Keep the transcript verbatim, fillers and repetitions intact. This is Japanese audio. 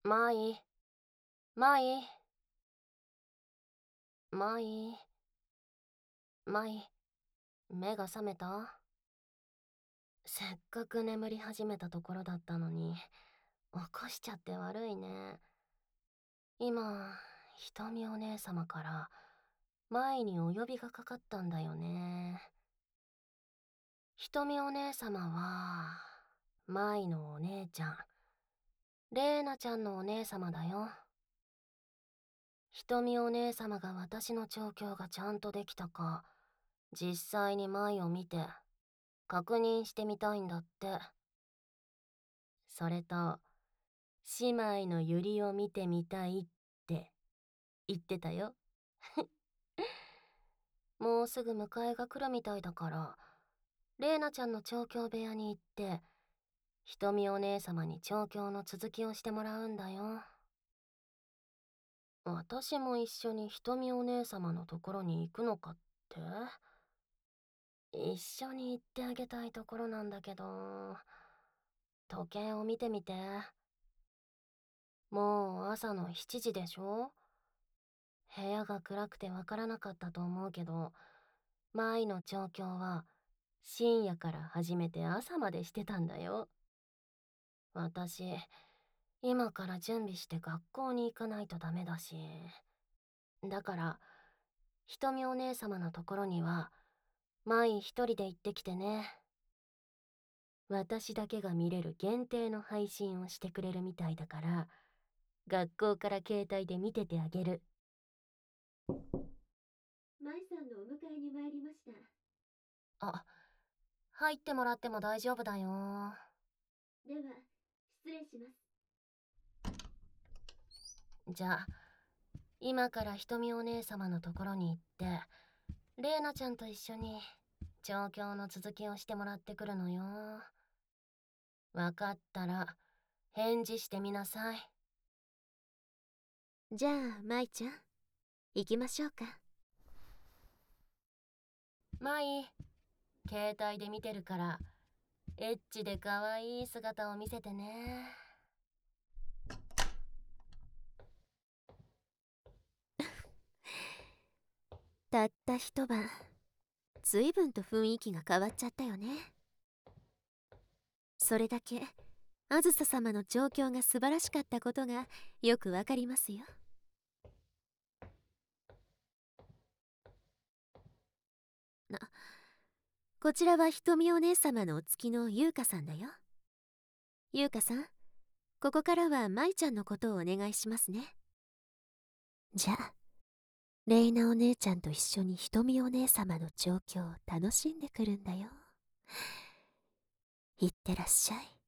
舞、舞、舞、舞、目が覚めた？せっかく眠り始めたところだったのに、起こしちゃって悪いね。今、ひとみお姉様から、舞にお呼びがかかったんだよね。ひとみお姉様は、舞のお姉ちゃん、れいなちゃんのお姉様だよ。ひとみお姉様が私の調教がちゃんとできたか、実際に舞を見て、確認してみたいんだって。それと、姉妹のユリを見てみたいって言ってたよ。もうすぐ迎えが来るみたいだから、れいなちゃんの調教部屋に行って、ひとみお姉様に調教の続きをしてもらうんだよ。私も一緒にひとみお姉様のところに行くのかって？一緒に行ってあげたいところなんだけど、時計を見てみて。もう朝のしちじでしょ？部屋が暗くてわからなかったと思うけど、舞の調教は深夜から始めて朝までしてたんだよ。私、今から準備して学校に行かないとダメだし。だから、ひとみお姉様のところには、舞一人で行ってきてね。私だけが見れる限定の配信をしてくれるみたいだから、学校から携帯で見ててあげる。 舞さんのお迎えに参りました。 あ、入ってもらっても大丈夫だよ。 では、失礼します。 じゃあ、今からひとみお姉様のところに行って、れいなちゃんと一緒に調教の続きをしてもらってくるのよ。わかったら、返事してみなさい。 じゃあ、舞ちゃん、行きましょうか。 舞、携帯で見てるから、エッチで可愛い姿を見せてね。 たった一晩、随分と雰囲気が変わっちゃったよね。それだけ、あずさ様の状況が素晴らしかったことがよくわかりますよ。な、こちらはひとみお姉様のお付きの優香さんだよ。優香さん、ここからは舞ちゃんのことをお願いしますね。じゃあ、レイナお姉ちゃんと一緒にひとみお姉様の調教を楽しんでくるんだよ。いってらっしゃい。